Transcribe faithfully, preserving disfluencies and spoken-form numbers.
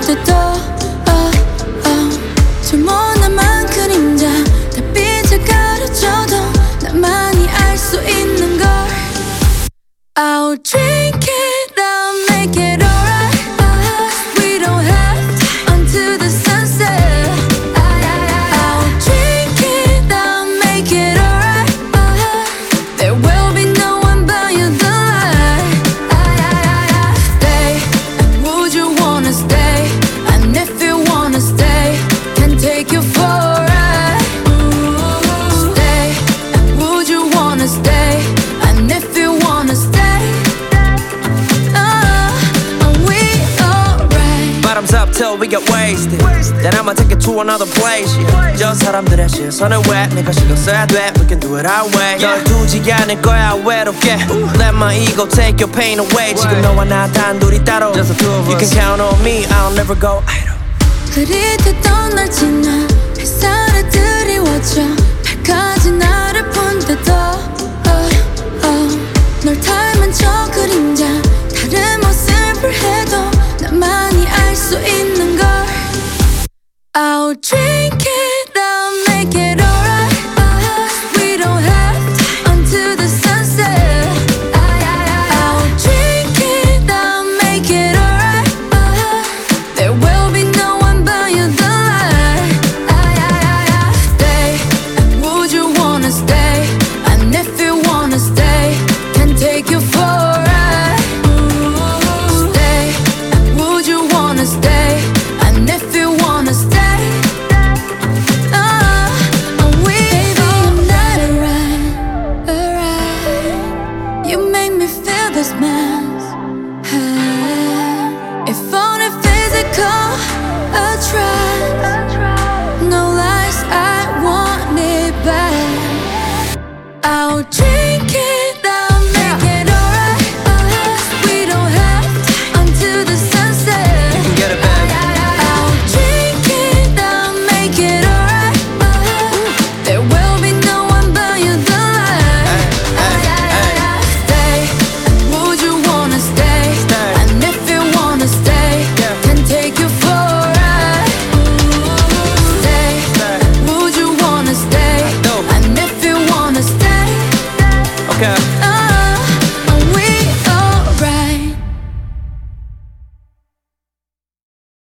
때도 oh, oh. 저 머나만 그림자 달빛에 가려져도 나만이 알 수 있는 걸 I'll drink it, I'll make it alright uh, We don't have to until the sunset I'll drink it, I'll make it alright uh, There will be no one but you the light Stay, and would you wanna stay? And if you wanna stay, can take you for a ride Stay, and would you wanna stay? And if you wanna stay Bottoms up till we get wasted Then I'ma take it to another place yeah. 저 사람들의 시선을 왜 내가 신경 써야 돼 We can do it our way 널 두지 않을 거야 외롭게 Let my ego take your pain away 지금 너와 나 단둘이 따로 Just the two of us You can count on me I'll never go idle 흐릿했던 날 지나 햇살에 드리워져 달까지 나를 본데도 oh, oh. 널 닮은 저 그림자 다른 모습을 해